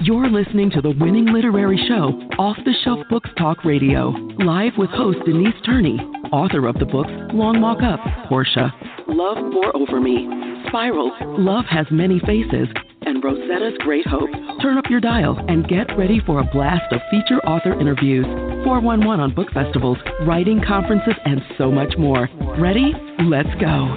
You're listening to the winning literary show, Off the Shelf Books Talk Radio, live with host Denise Turney, author of the books Long Walk Up, Portia, Love Pour Over Me, Spiral, Love Has Many Faces, and Rosetta's Great Hope. Turn up your dial and get ready for a blast of feature author interviews, 411 on book festivals, writing conferences, and so much more. Ready? Let's go.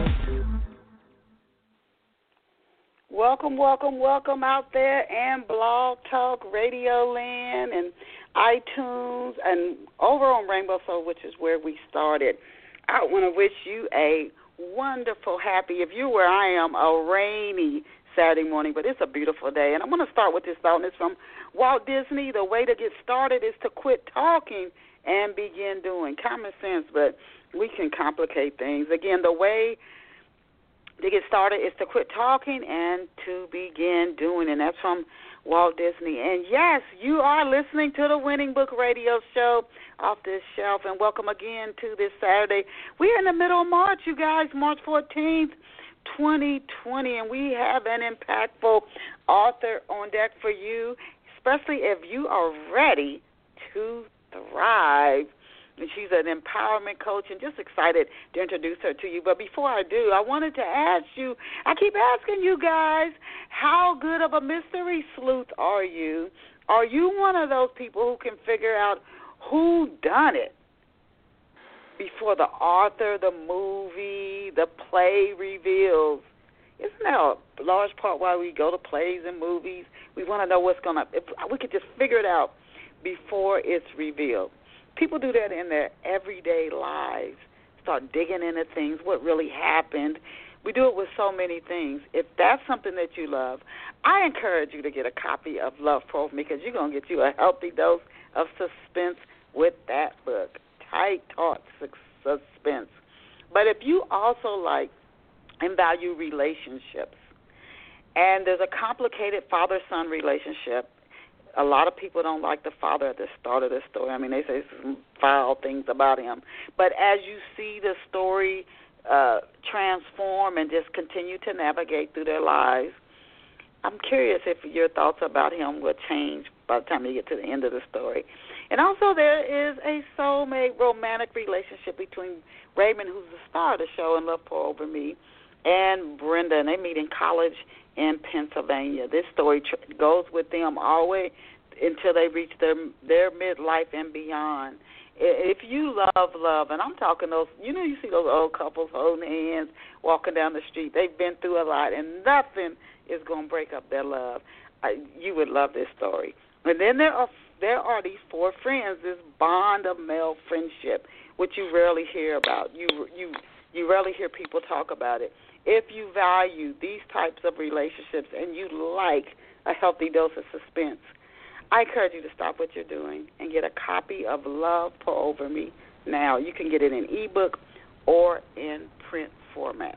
Welcome, welcome, welcome out there in Blog Talk Radio Land and iTunes and over on Rainbow Soul, which is where we started. I want to wish you a wonderful, happy, if you're where I am, a rainy Saturday morning, but it's a beautiful day. And I'm going to start with this thought, and it's from Walt Disney. The way to get started is to quit talking and begin doing. Common sense, but we can complicate things. Again, the way to get started is to quit talking and to begin doing, and that's from Walt Disney. And yes, you are listening to the Winning Book Radio Show, Off This Shelf, and welcome again to this Saturday. We're in the middle of March, you guys, March 14th, 2020, and we have an impactful author on deck for you, especially if you are ready to thrive. And she's an empowerment coach, and just excited to introduce her to you. But before I do, I wanted to ask you, I keep asking you guys, how good of a mystery sleuth are you? Are you one of those people who can figure out who done it before the author, the movie, the play reveals? Isn't that a large part why we go to plays and movies? We want to know what's going to, if we could just figure it out before it's revealed. People do that in their everyday lives, start digging into things, what really happened. We do it with so many things. If that's something that you love, I encourage you to get a copy of Love Pour Over Me, because you're going to get you a healthy dose of suspense with that book, tight, taut suspense. But if you also like and value relationships, and there's a complicated father-son relationship, a lot of people don't like the father at the start of the story. I mean, they say some foul things about him. But as you see the story transform and just continue to navigate through their lives, I'm curious if your thoughts about him will change by the time you get to the end of the story. And also there is a soulmate romantic relationship between Raymond, who's the star of the show in Love Pour Over Me, and Brenda, and they meet in college in Pennsylvania. This story goes with them all the way until they reach their midlife and beyond. If you love, and I'm talking those, you see those old couples holding hands, walking down the street. They've been through a lot, and nothing is going to break up their love. You would love this story. And then there are these four friends, this bond of male friendship, which you rarely hear about. You rarely hear people talk about it. If you value these types of relationships and you like a healthy dose of suspense, I encourage you to stop what you're doing and get a copy of Love Pour Over Me now. You can get it in ebook or in print format.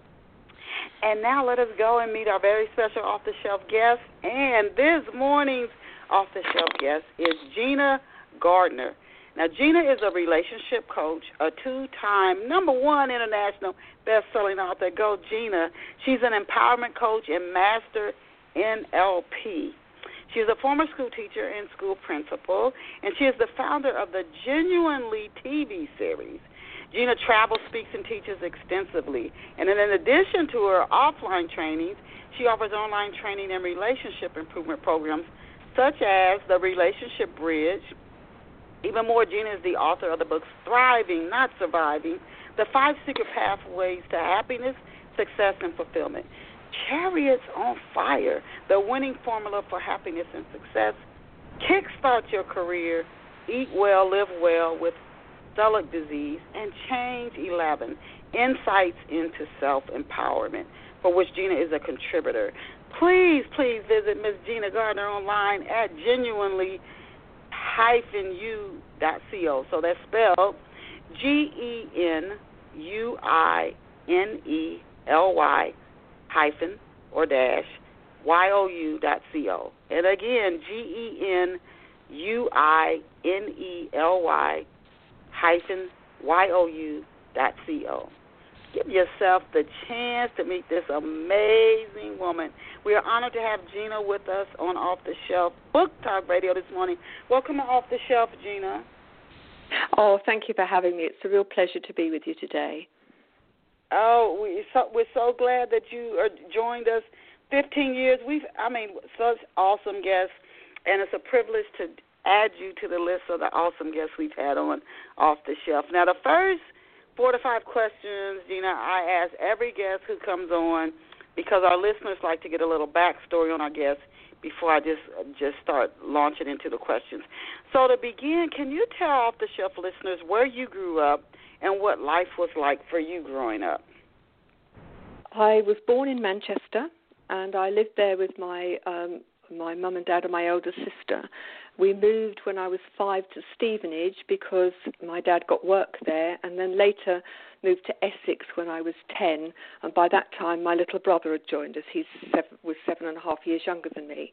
And now let us go and meet our very special off-the-shelf guest. And this morning's off-the-shelf guest is Gina Gardner. Now, Gina is a relationship coach, a two-time #1 international best-selling author. Go, Gina. She's an empowerment coach and master NLP. She's a former school teacher and school principal, and she is the founder of the Genuinely TV series. Gina travels, speaks, and teaches extensively. And then in addition to her offline trainings, she offers online training and relationship improvement programs such as the Relationship Bridge. Even more, Gina is the author of the books Thriving, Not Surviving, The 5 Secret Pathways to Happiness, Success, and Fulfillment. Chariots on Fire, the winning formula for happiness and success. Kickstart your career, Eat Well, Live Well with Celiac Disease, and Change 11, Insights into Self-Empowerment, for which Gina is a contributor. Please visit Ms. Gina Gardner online at genuinely-u.co. So that's spelled GENUINELY -YOU.co. And again, GENUINELY -YOU.co. Give yourself the chance to meet this amazing woman. We are honored to have Gina with us on Off the Shelf Book Talk Radio this morning. Welcome to Off the Shelf, Gina. Oh, thank you for having me. It's a real pleasure to be with you today. Oh, we're so glad that you joined us. 15 years. Such awesome guests, and it's a privilege to add you to the list of the awesome guests we've had on Off the Shelf. Now, the first 4 to 5 questions, Gina, I ask every guest who comes on because our listeners like to get a little backstory on our guests before I just start launching into the questions. So to begin, can you tell Off the Shelf listeners where you grew up and what life was like for you growing up? I was born in Manchester, and I lived there with my mum and dad and my older sister. We moved when I was 5 to Stevenage because my dad got work there, and then later moved to Essex when I was 10. And by that time, my little brother had joined us. He was 7.5 years younger than me.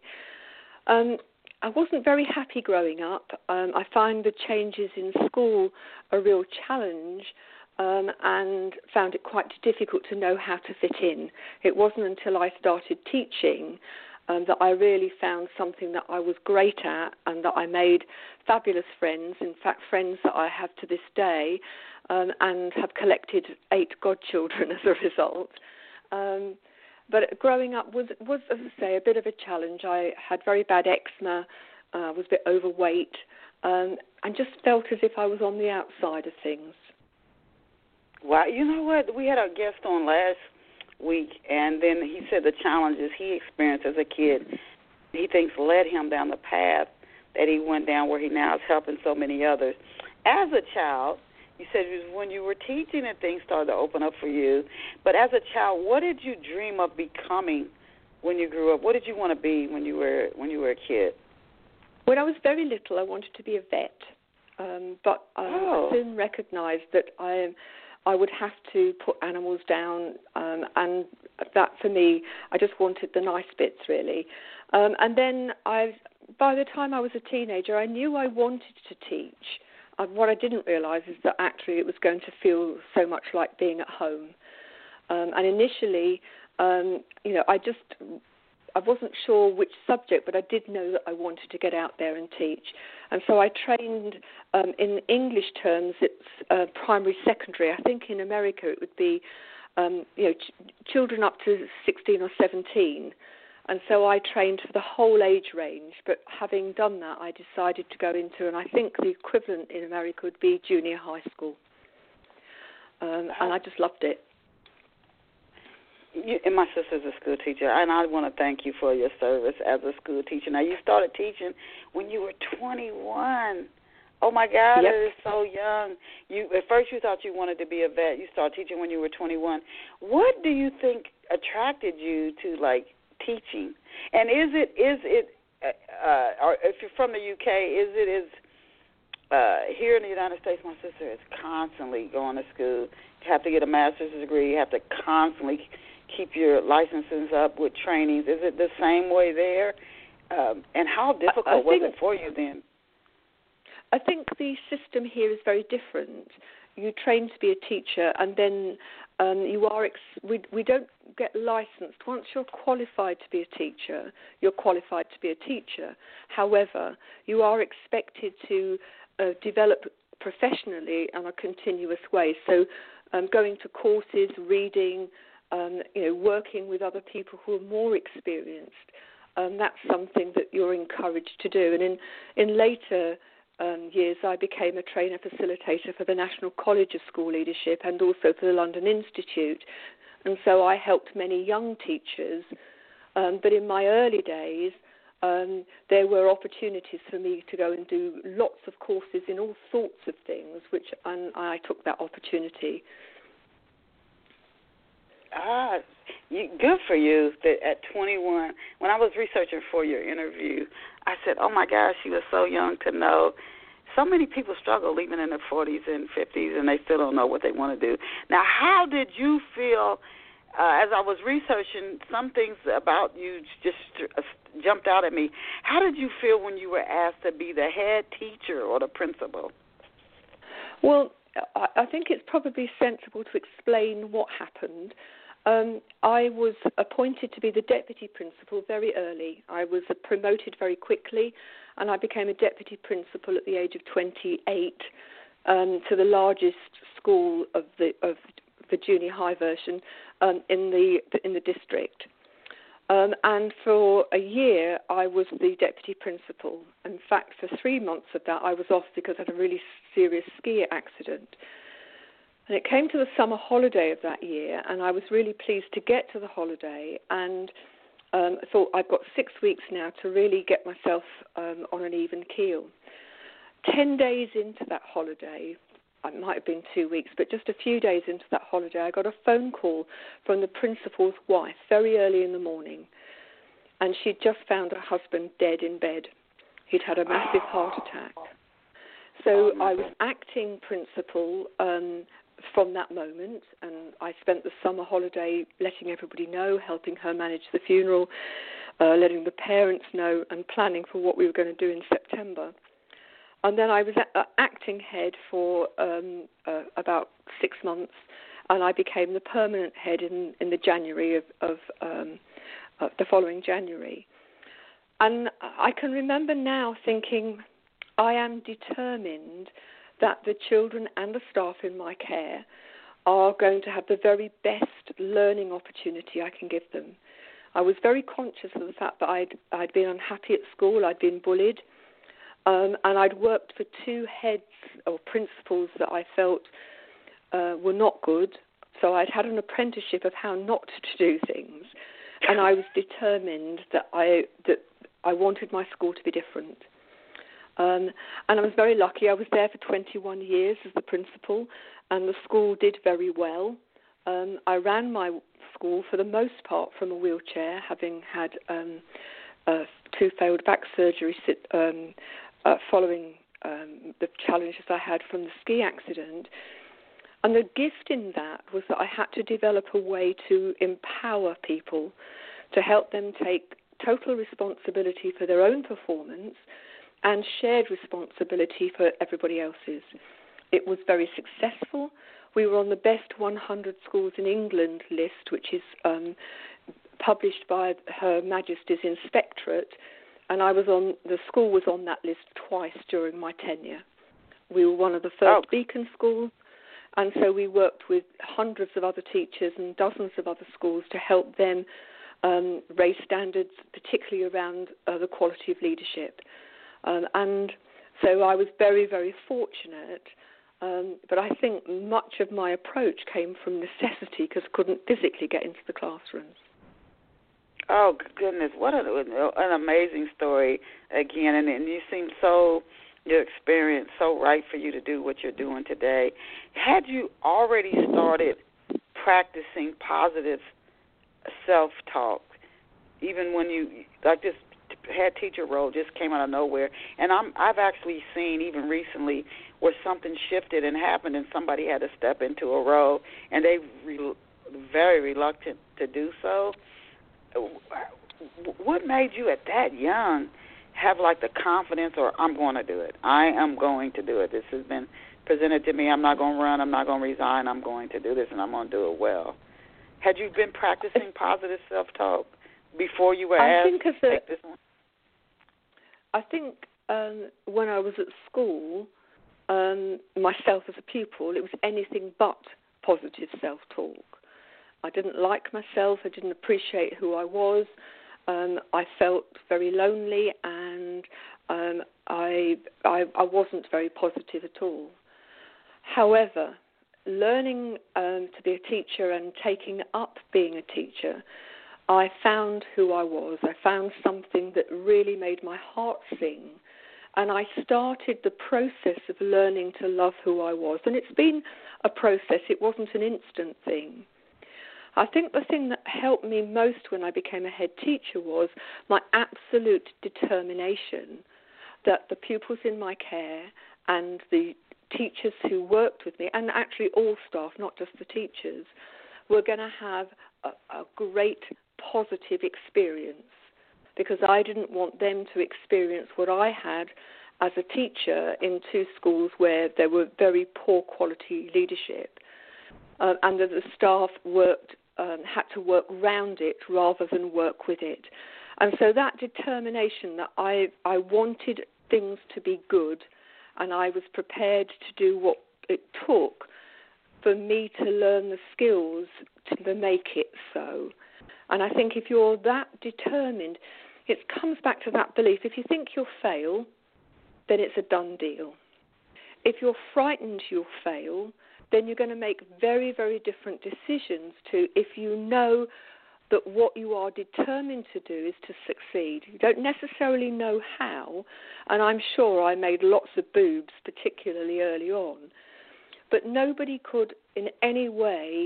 I wasn't very happy growing up. I find the changes in school a real challenge, and found it quite difficult to know how to fit in. It wasn't until I started teaching that I really found something that I was great at, and that I made fabulous friends, in fact friends that I have to this day, and have collected 8 godchildren as a result. But growing up was, as I say, a bit of a challenge. I had very bad eczema, was a bit overweight, and just felt as if I was on the outside of things. Wow, you know what? We had our guest on last week, and then he said the challenges he experienced as a kid, he thinks led him down the path that he went down where he now is helping so many others. As a child, you said it was when you were teaching and things started to open up for you, but as a child, what did you dream of becoming when you grew up? What did you want to be when you were a kid? When I was very little, I wanted to be a vet, but I soon recognized that I would have to put animals down, and that for me, I just wanted the nice bits, really. And then by the time I was a teenager, I knew I wanted to teach. What I didn't realize is that actually it was going to feel so much like being at home. And initially, I wasn't sure which subject, but I did know that I wanted to get out there and teach. And so I trained in English terms, it's primary, secondary. I think in America it would be, children up to 16 or 17. And so I trained for the whole age range. But having done that, I decided to go into, and I think the equivalent in America would be junior high school. And I just loved it. And my sister's a school teacher, and I want to thank you for your service as a school teacher. Now, you started teaching when you were 21. Oh, my God, yep. It is so young. At first you thought you wanted to be a vet. You started teaching when you were 21. What do you think attracted you to, teaching? And is it or if you're from the UK, here in the United States, my sister is constantly going to school. You have to get a master's degree. You have to constantly keep your licenses up with trainings. Is it the same way there? And how difficult was it for you then? I think the system here is very different. You train to be a teacher, and then we don't get licensed. Once you're qualified to be a teacher, you're qualified to be a teacher. However, you are expected to develop professionally in a continuous way. So going to courses, reading, working with other people who are more experienced, that's something that you're encouraged to do. And in later years, I became a trainer facilitator for the National College of School Leadership and also for the London Institute. And so I helped many young teachers. But in my early days, there were opportunities for me to go and do lots of courses in all sorts of things, and I took that opportunity. Good for you that at 21, when I was researching for your interview, I said, oh, my gosh, she was so young to know. So many people struggle even in their 40s and 50s, and they still don't know what they want to do. Now, how did you feel as I was researching? Some things about you just jumped out at me. How did you feel when you were asked to be the head teacher or the principal? Well, I think it's probably sensible to explain what happened. I was appointed to be the deputy principal very early. I was promoted very quickly, and I became a deputy principal at the age of 28 to the largest school of the junior high version in the district. And for a year, I was the deputy principal. In fact, for 3 months of that, I was off because I had a really serious ski accident. And it came to the summer holiday of that year, and I was really pleased to get to the holiday, and thought I've got 6 weeks now to really get myself on an even keel. 10 days into that holiday, it might have been 2 weeks, but just a few days into that holiday, I got a phone call from the principal's wife very early in the morning, and she'd just found her husband dead in bed. He'd had a massive heart attack. So I was acting principal from that moment, and I spent the summer holiday letting everybody know, helping her manage the funeral, letting the parents know, and planning for what we were going to do in September. And then I was acting head for about 6 months, and I became the permanent head in the January of the following January. And I can remember now thinking, I am determined that the children and the staff in my care are going to have the very best learning opportunity I can give them. I was very conscious of the fact that I'd been unhappy at school, I'd been bullied, and I'd worked for 2 heads or principals that I felt were not good. So I'd had an apprenticeship of how not to do things, and I was determined that I wanted my school to be different. And I was very lucky. I was there for 21 years as the principal, and the school did very well. I ran my school for the most part from a wheelchair, having had 2 failed back surgeries following the challenges I had from the ski accident. And the gift in that was that I had to develop a way to empower people, to help them take total responsibility for their own performance and shared responsibility for everybody else's. It was very successful. We were on the best 100 schools in England list, which is published by Her Majesty's Inspectorate, and the school was on that list twice during my tenure. We were one of the first beacon schools, and so we worked with hundreds of other teachers and dozens of other schools to help them raise standards, particularly around the quality of leadership. And so I was very, very fortunate, but I think much of my approach came from necessity because I couldn't physically get into the classrooms. Oh, goodness, what an amazing story again, and you seem your experience so right for you to do what you're doing today. Had you already started practicing positive self-talk, even when you, like this head teacher role just came out of nowhere, and I've actually seen even recently where something shifted and happened and somebody had to step into a role and they very reluctant to do so. What made you at that young have like the confidence, or I'm going to do it, I am going to do it, this has been presented to me, I'm not going to run, I'm not going to resign, I'm going to do this and I'm going to do it well? Had you been practicing positive self-talk before you were asked to take this one? I think when I was at school, myself as a pupil, it was anything but positive self-talk. I didn't like myself. I didn't appreciate who I was. I felt very lonely, and I wasn't very positive at all. However, learning to be a teacher and taking up being a teacher, I found who I was. I found something that really made my heart sing, and I started the process of learning to love who I was. And it's been a process. It wasn't an instant thing. I think the thing that helped me most when I became a head teacher was my absolute determination that the pupils in my care and the teachers who worked with me, and actually all staff, not just the teachers, were going to have a great positive experience, because I didn't want them to experience what I had as a teacher in 2 schools where there were very poor quality leadership, and that the staff had to work round it rather than work with it. And so that determination that I wanted things to be good, and I was prepared to do what it took for me to learn the skills to make it so. And I think if you're that determined, it comes back to that belief. If you think you'll fail, then it's a done deal. If you're frightened you'll fail, then you're going to make very, very different decisions to if you know that what you are determined to do is to succeed. You don't necessarily know how, and I'm sure I made lots of boobs, particularly early on, but nobody could in any way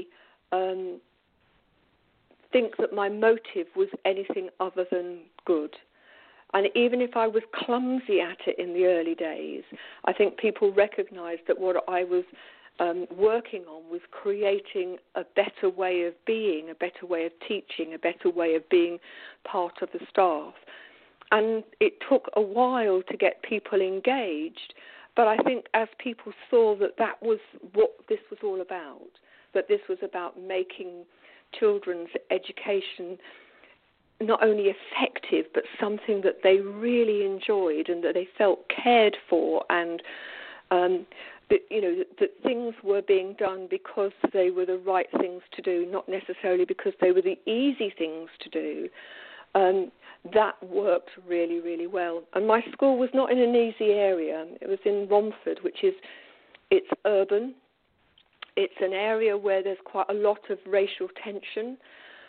think that my motive was anything other than good. And even if I was clumsy at it in the early days, I think people recognised that what I was working on was creating a better way of being, a better way of teaching, a better way of being part of the staff. And it took a while to get people engaged, but I think as people saw that that was what this was all about, that this was about making children's education not only effective, but something that they really enjoyed and that they felt cared for, and that things were being done because they were the right things to do, not necessarily because they were the easy things to do. That worked really, really well. And my school was not in an easy area. It was in Romford, it's urban. It's an area where there's quite a lot of racial tension.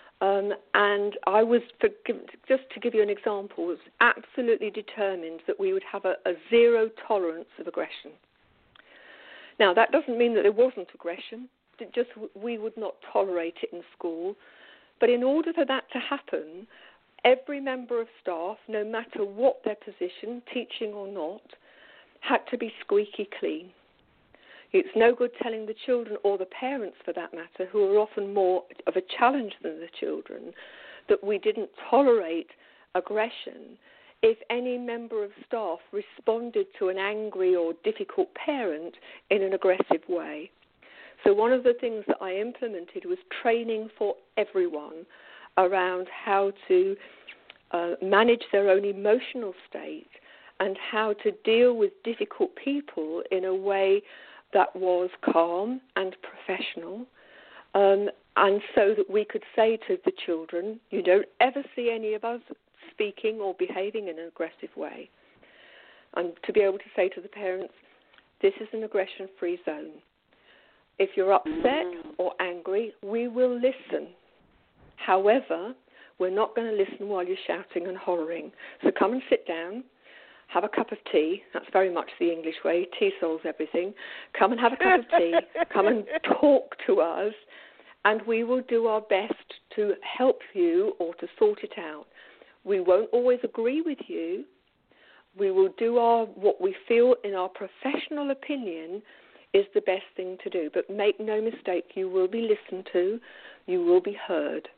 And I was, just to give you an example, was absolutely determined that we would have a zero tolerance of aggression. Now, that doesn't mean that there wasn't aggression. Just we would not tolerate it in school. But in order for that to happen, every member of staff, no matter what their position, teaching or not, had to be squeaky clean. It's no good telling the children, or the parents for that matter, who are often more of a challenge than the children, that we didn't tolerate aggression if any member of staff responded to an angry or difficult parent in an aggressive way. So one of the things that I implemented was training for everyone around how to manage their own emotional state and how to deal with difficult people in a way that was calm and professional, and so that we could say to the children, you don't ever see any of us speaking or behaving in an aggressive way. And to be able to say to the parents, this is an aggression-free zone. If you're upset or angry, we will listen. However, we're not going to listen while you're shouting and hollering. So come and sit down. Have a cup of tea. That's very much the English way. Tea solves everything. Come and have a cup of tea. Come and talk to us, and we will do our best to help you or to sort it out. We won't always agree with you. We will do what we feel in our professional opinion is the best thing to do. But make no mistake, you will be listened to. You will be heard.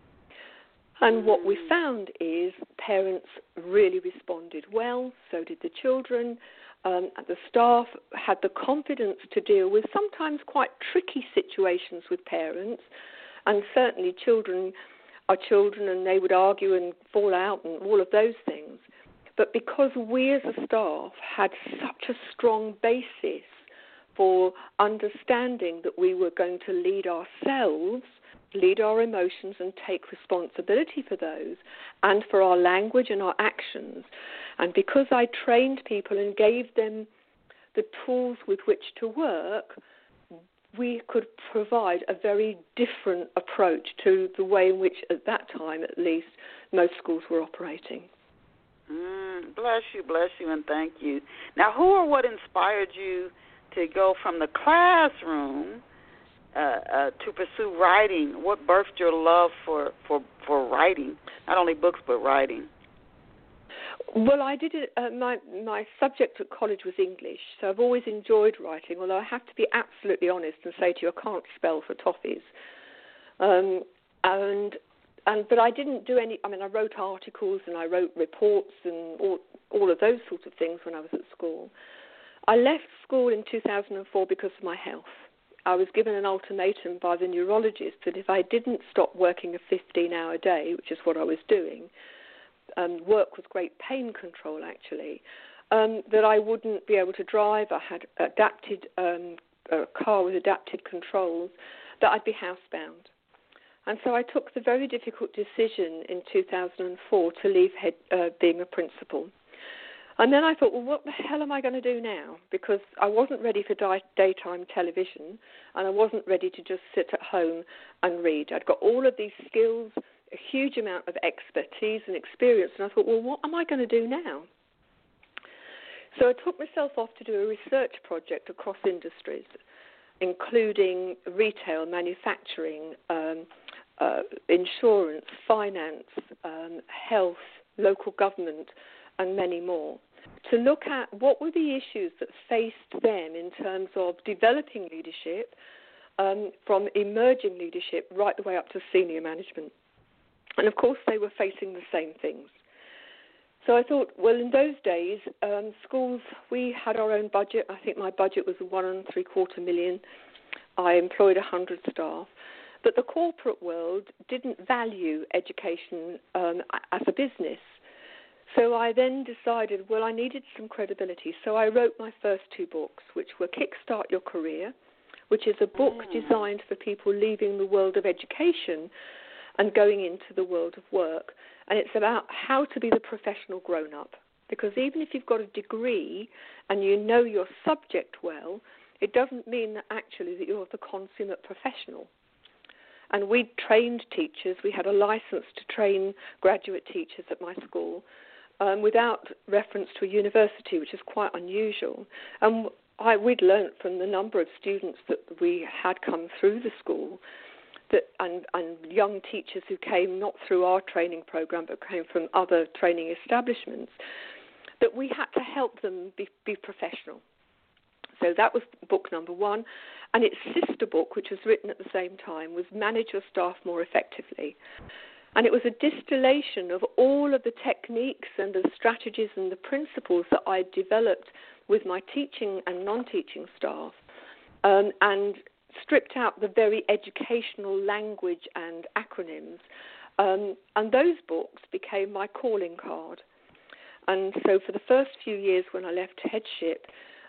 And what we found is parents really responded well, so did the children. The staff had the confidence to deal with sometimes quite tricky situations with parents, and certainly children are children and they would argue and fall out and all of those things. But because we as a staff had such a strong basis for understanding that we were going to lead ourselves, lead our emotions and take responsibility for those and for our language and our actions. And because I trained people and gave them the tools with which to work, we could provide a very different approach to the way in which, at that time at least, most schools were operating. Bless you, and thank you. Now, who or what inspired you to go from the classroom to pursue writing? What birthed your love for writing, not only books but writing? Well, I did it. My subject at college was English, so I've always enjoyed writing. Although I have to be absolutely honest and say to you, I can't spell for toffees. But I didn't do any. I mean, I wrote articles and I wrote reports and all all of those sorts of things when I was at school. I left school in 2004 because of my health. I was given an ultimatum by the neurologist that if I didn't stop working a 15-hour day, which is what I was doing, work with great pain control actually, that I wouldn't be able to drive. I had adapted a car with adapted controls, that I'd be housebound. And so I took the very difficult decision in 2004 to leave being a principal. And then I thought, well, what the hell am I going to do now? Because I wasn't ready for daytime television, and I wasn't ready to just sit at home and read. I'd got all of these skills, a huge amount of expertise and experience, and I thought, well, what am I going to do now? So I took myself off to do a research project across industries, including retail, manufacturing, insurance, finance, health, local government, and many more, to look at what were the issues that faced them in terms of developing leadership, from emerging leadership right the way up to senior management. And of course they were facing the same things. So I thought, well, in those days, schools, we had our own budget. I think my budget was $1.75 million. I employed 100 staff. But the corporate world didn't value education as a business. So I then decided, well, I needed some credibility. So I wrote my first 2 books, which were Kickstart Your Career, which is a book designed for people leaving the world of education and going into the world of work. And it's about how to be the professional grown-up. Because even if you've got a degree and you know your subject well, it doesn't mean that actually that you're the consummate professional. And we trained teachers. We had a license to train graduate teachers at my school without reference to a university, which is quite unusual. And we'd learnt from the number of students that we had come through the school and young teachers who came not through our training program but came from other training establishments, that we had to help them be professional. So that was book number 1. And its sister book, which was written at the same time, was Manage Your Staff More Effectively. And it was a distillation of all of the techniques and the strategies and the principles that I developed with my teaching and non-teaching staff, and stripped out the very educational language and acronyms. And those books became my calling card. And so for the first few years when I left headship,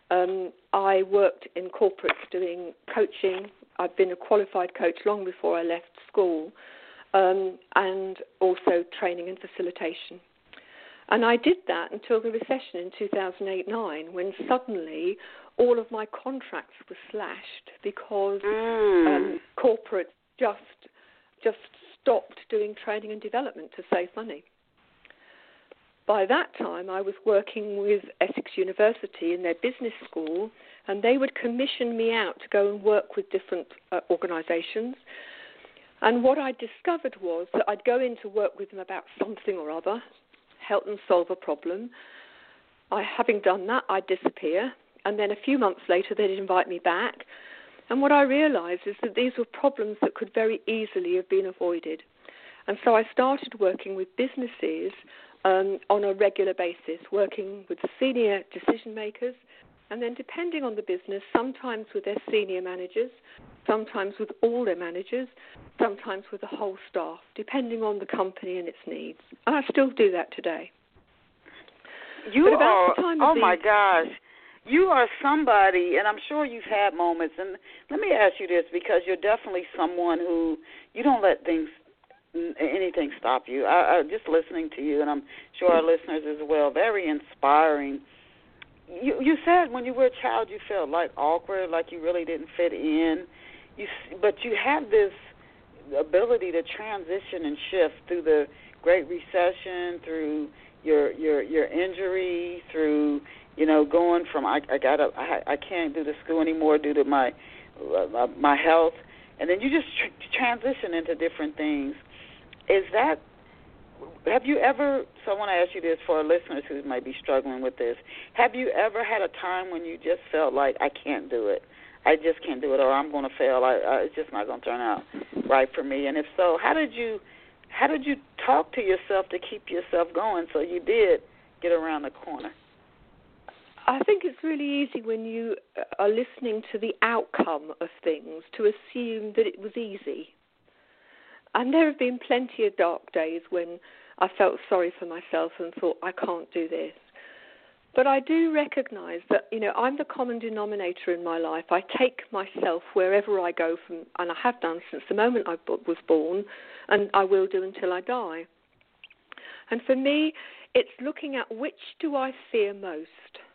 I worked in corporates doing coaching. I'd been a qualified coach long before I left school, and also training and facilitation. And I did that until the recession in 2008-9, when suddenly all of my contracts were slashed because corporate just stopped doing training and development to save money. By that time, I was working with Essex University in their business school, and they would commission me out to go and work with different organisations. And what I discovered was that I'd go in to work with them about something or other, help them solve a problem. Having done that, I'd disappear, and then a few months later, they'd invite me back. And what I realised is that these were problems that could very easily have been avoided. And so I started working with businesses on a regular basis, working with senior decision makers, and then depending on the business, sometimes with their senior managers, sometimes with all their managers, sometimes with the whole staff, depending on the company and its needs. And I still do that today. My gosh, you are somebody, and I'm sure you've had moments, and let me ask you this, because you're definitely someone who, you don't let anything stop you. I just listening to you, and I'm sure our listeners as well, very inspiring. You said when you were a child you felt like awkward, like you really didn't fit in, but you have this ability to transition and shift through the Great Recession, through your injury, through going from I can't do the school anymore due to my health, and then you just transition into different things. Have you ever, so I want to ask you this for our listeners who might be struggling with this, have you ever had a time when you just felt like, I can't do it, I just can't do it, or I'm going to fail, it's just not going to turn out right for me? And if so, how did you talk to yourself to keep yourself going so you did get around the corner? I think it's really easy when you are listening to the outcome of things to assume that it was easy. And there have been plenty of dark days when I felt sorry for myself and thought, I can't do this. But I do recognise that, I'm the common denominator in my life. I take myself wherever I go from, and I have done since the moment I was born, and I will do until I die. And for me, it's looking at which do I fear most.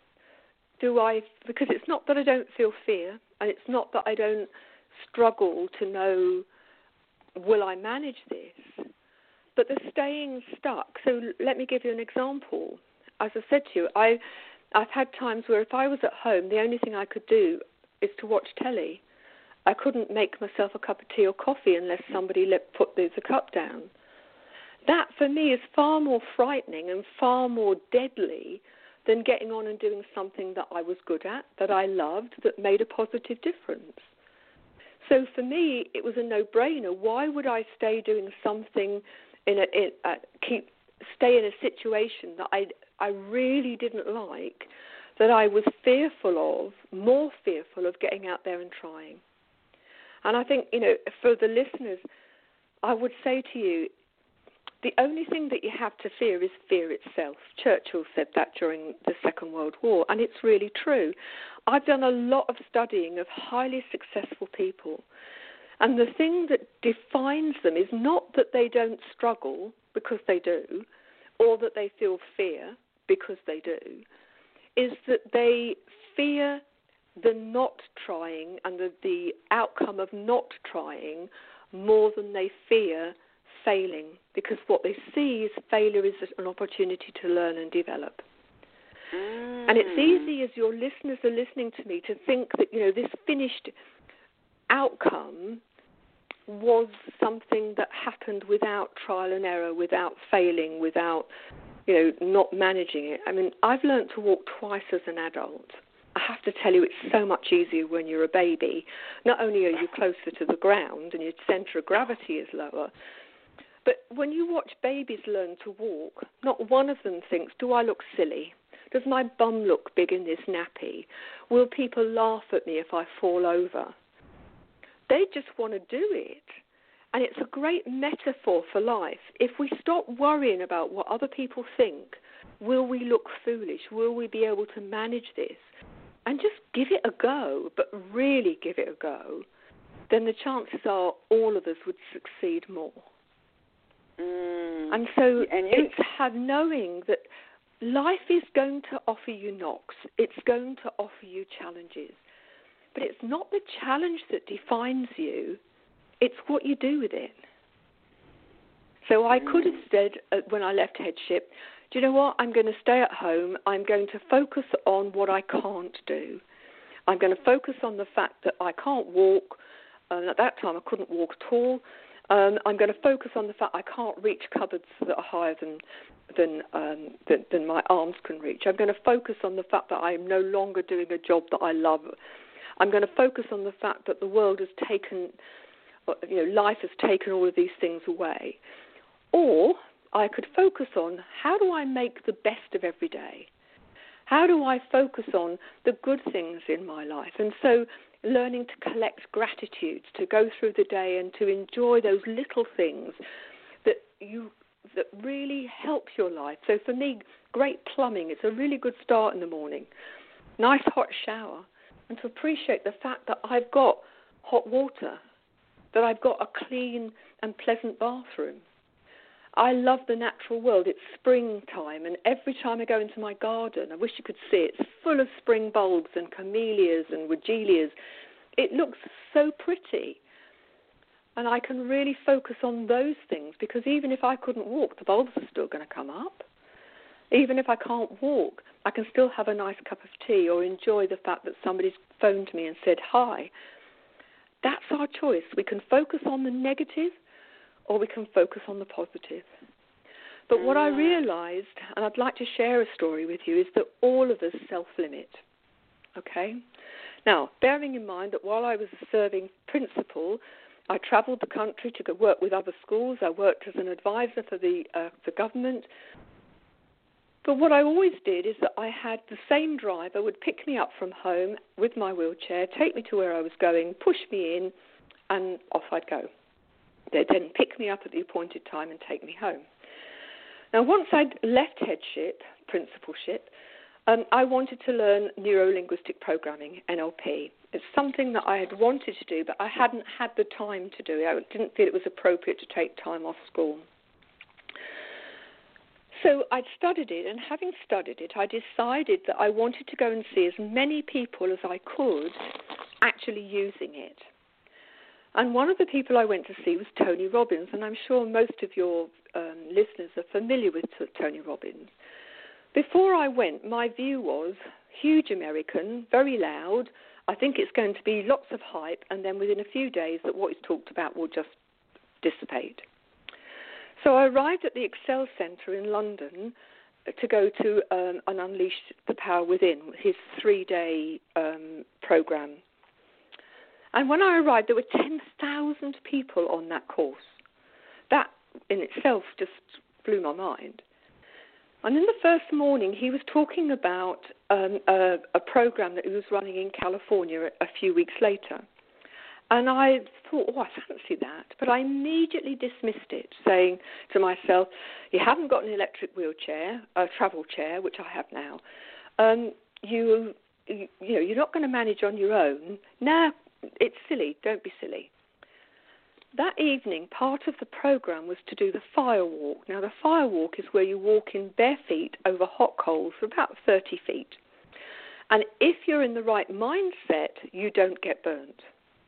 Because it's not that I don't feel fear, and it's not that I don't struggle to know, will I manage this? But the staying stuck. So let me give you an example. As I said to you, I've had times where if I was at home, the only thing I could do is to watch telly. I couldn't make myself a cup of tea or coffee unless somebody put the cup down. That, for me, is far more frightening and far more deadly than getting on and doing something that I was good at, that I loved, that made a positive difference. So for me, it was a no-brainer. Why would I stay doing something stay in a situation that I really didn't like, that I was more fearful of getting out there and trying? And I think, for the listeners, I would say to you, the only thing that you have to fear is fear itself. Churchill said that during the Second World War, and it's really true. I've done a lot of studying of highly successful people, and the thing that defines them is not that they don't struggle, because they do, or that they feel fear, because they do, is that they fear the not trying and the outcome of not trying more than they fear failing, because what they see is failure is an opportunity to learn and develop. And it's easy, as your listeners are listening to me, to think that, this finished outcome was something that happened without trial and error, without failing, without, not managing it. I mean, I've learned to walk twice as an adult. I have to tell you, it's so much easier when you're a baby. Not only are you closer to the ground and your centre of gravity is lower, but when you watch babies learn to walk, not one of them thinks, do I look silly? Does my bum look big in this nappy? Will people laugh at me if I fall over? They just want to do it. And it's a great metaphor for life. If we stop worrying about what other people think, will we look foolish? Will we be able to manage this? And just give it a go, but really give it a go, then the chances are all of us would succeed more. And so it's knowing that life is going to offer you knocks. It's going to offer you challenges. But it's not the challenge that defines you. It's what you do with it. So I could have said when I left headship, do you know what? I'm going to stay at home. I'm going to focus on what I can't do. I'm going to focus on the fact that I can't walk. At that time, I couldn't walk at all. I'm going to focus on the fact I can't reach cupboards that are higher than my arms can reach. I'm going to focus on the fact that I'm no longer doing a job that I love. I'm going to focus on the fact that the world has taken, life has taken all of these things away. Or I could focus on, how do I make the best of every day? How do I focus on the good things in my life? And so learning to collect gratitudes, to go through the day and to enjoy those little things that really help your life. So for me, great plumbing, it's a really good start in the morning. Nice hot shower. And to appreciate the fact that I've got hot water, that I've got a clean and pleasant bathroom. I love the natural world. It's springtime, and every time I go into my garden, I wish you could see it, it's full of spring bulbs and camellias and weigelias. It looks so pretty. And I can really focus on those things, because even if I couldn't walk, the bulbs are still going to come up. Even if I can't walk, I can still have a nice cup of tea or enjoy the fact that somebody's phoned me and said hi. That's our choice. We can focus on the negative, or we can focus on the positive. But what I realized, and I'd like to share a story with you, is that all of us self-limit, okay? Now, bearing in mind that while I was a serving principal, I travelled the country to go work with other schools. I worked as an advisor for the government. But what I always did is that I had the same driver would pick me up from home with my wheelchair, take me to where I was going, push me in, and off I'd go. They'd then pick me up at the appointed time and take me home. Now, once I'd left headship, principalship, I wanted to learn neuro-linguistic programming, NLP. It's something that I had wanted to do, but I hadn't had the time to do it. I didn't feel it was appropriate to take time off school. So I'd studied it, and having studied it, I decided that I wanted to go and see as many people as I could actually using it. And one of the people I went to see was Tony Robbins, and I'm sure most of your listeners are familiar with Tony Robbins. Before I went, my view was huge American, very loud. I think it's going to be lots of hype, and then within a few days that what he's talked about will just dissipate. So I arrived at the Excel Centre in London to go to an Unleash the Power Within, his 3-day program. And when I arrived, there were 10,000 people on that course. That in itself just blew my mind. And in the first morning, he was talking about a program that he was running in California a few weeks later. And I thought, I fancy that. But I immediately dismissed it, saying to myself, you haven't got an electric wheelchair, a travel chair, which I have now. You're not going to manage on your own. Nah, it's silly. Don't be silly. That evening, part of the program was to do the fire walk. Now, the fire walk is where you walk in bare feet over hot coals for about 30 feet. And if you're in the right mindset, you don't get burnt.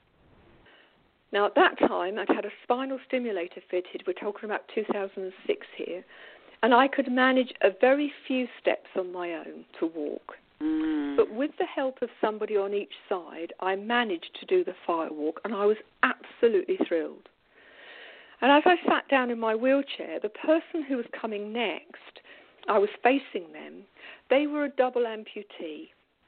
Now, at that time, I'd had a spinal stimulator fitted. We're talking about 2006 here. And I could manage a very few steps on my own to walk. But with the help of somebody on each side, I managed to do the fire walk, and I was absolutely thrilled. And as I sat down in my wheelchair, the person who was coming next, I was facing them. They were a double amputee.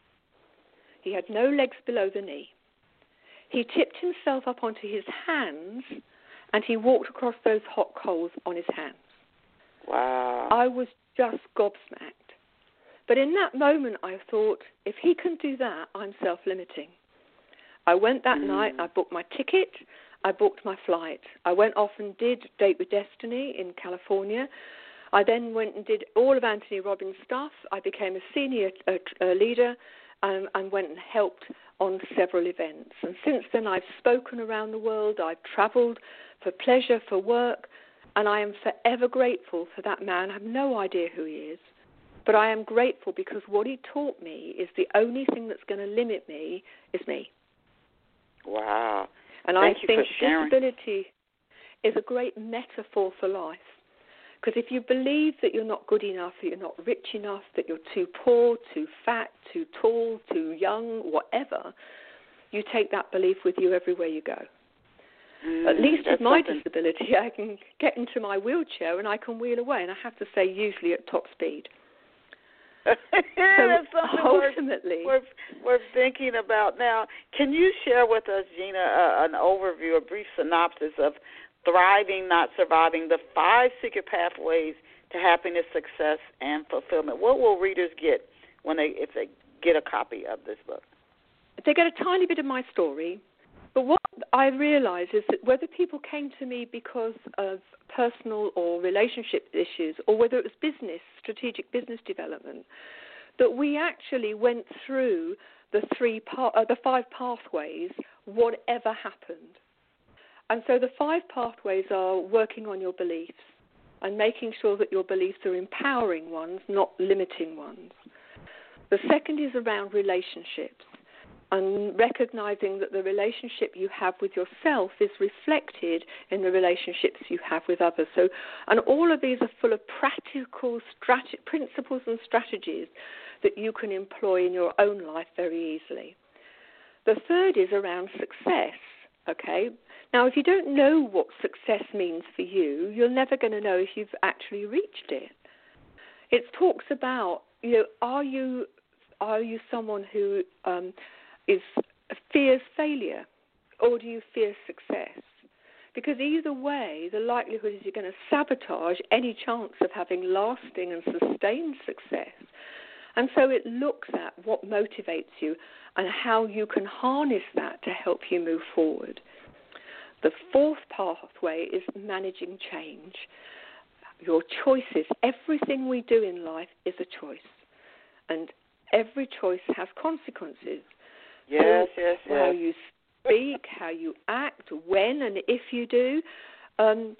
He had no legs below the knee. He tipped himself up onto his hands, and he walked across those hot coals on his hands. Wow. I was just gobsmacked. But in that moment, I thought, if he can do that, I'm self-limiting. I went that night, I booked my ticket, I booked my flight. I went off and did Date with Destiny in California. I then went and did all of Anthony Robbins' stuff. I became a senior leader and went and helped on several events. And since then, I've spoken around the world. I've traveled for pleasure, for work, and I am forever grateful for that man. I have no idea who he is. But I am grateful because what he taught me is the only thing that's going to limit me is me. Wow. And I think disability is a great metaphor for life. Because if you believe that you're not good enough, that you're not rich enough, that you're too poor, too fat, too tall, too young, whatever, you take that belief with you everywhere you go. At least with my disability, I can get into my wheelchair and I can wheel away. And I have to say, usually at top speed. That's something ultimately we're thinking about now. Can you share with us, Gina, an overview, a brief synopsis of Thriving, Not Surviving, the 5 secret pathways to happiness, success, and fulfillment? What will readers get if they get a copy of this book? They get a tiny bit of my story, but what I realize is that whether people came to me because of personal or relationship issues, or whether it was business, strategic business development, that we actually went through the 5 pathways, whatever happened. And so the 5 pathways are working on your beliefs and making sure that your beliefs are empowering ones, not limiting ones. The second is around relationships, and recognizing that the relationship you have with yourself is reflected in the relationships you have with others. So, and all of these are full of practical principles and strategies that you can employ in your own life very easily. The third is around success, okay? Now, if you don't know what success means for you, you're never going to know if you've actually reached it. It talks about, are you someone who fears failure, or do you fear success? Because either way, the likelihood is you're going to sabotage any chance of having lasting and sustained success. And so it looks at what motivates you and how you can harness that to help you move forward. The fourth pathway is managing change. Your choices. Everything we do in life is a choice. And every choice has consequences. Yes. How you speak, how you act, when and if you do. And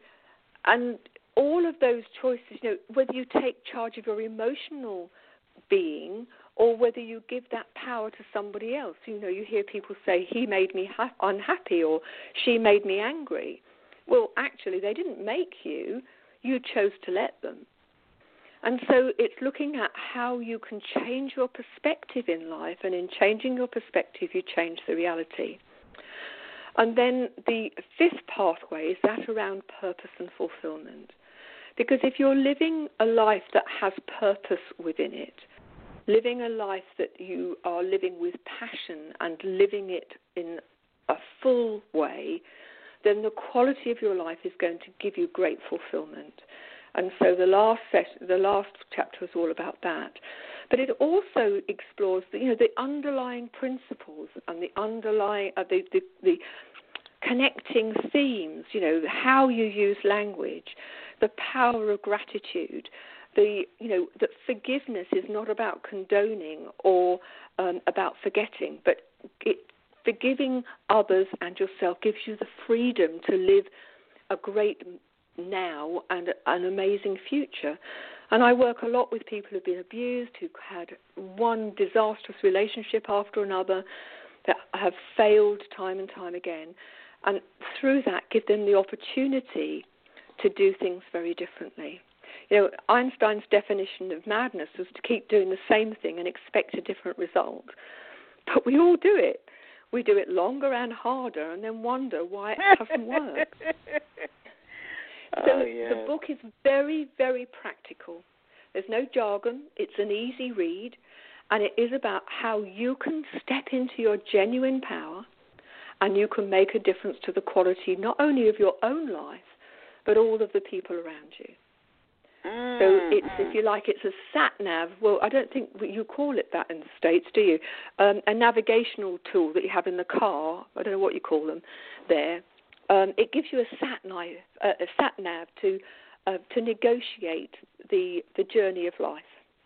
all of those choices, whether you take charge of your emotional being or whether you give that power to somebody else. You hear people say, he made me unhappy or she made me angry. Well, actually, they didn't make you. You chose to let them. And so it's looking at how you can change your perspective in life, and in changing your perspective, you change the reality. And then the fifth pathway is that around purpose and fulfillment. Because if you're living a life that has purpose within it, living a life that you are living with passion and living it in a full way, then the quality of your life is going to give you great fulfillment. And so the last chapter was all about that. But it also explores the underlying principles and the underlying the connecting themes. How you use language, the power of gratitude. That forgiveness is not about condoning or about forgetting, but forgiving others and yourself gives you the freedom to live a great now and an amazing future. And I work a lot with people who've been abused, who've had one disastrous relationship after another, that have failed time and time again. And through that, give them the opportunity to do things very differently. Einstein's definition of madness was to keep doing the same thing and expect a different result. But we all do it. We do it longer and harder and then wonder why it doesn't work. So the book is very, very practical. There's no jargon. It's an easy read. And it is about how you can step into your genuine power and you can make a difference to the quality not only of your own life, but all of the people around you. So it's, if you like, it's a sat-nav. Well, I don't think you call it that in the States, do you? A navigational tool that you have in the car. I don't know what you call them there. It gives you a sat-nav to negotiate the journey of life.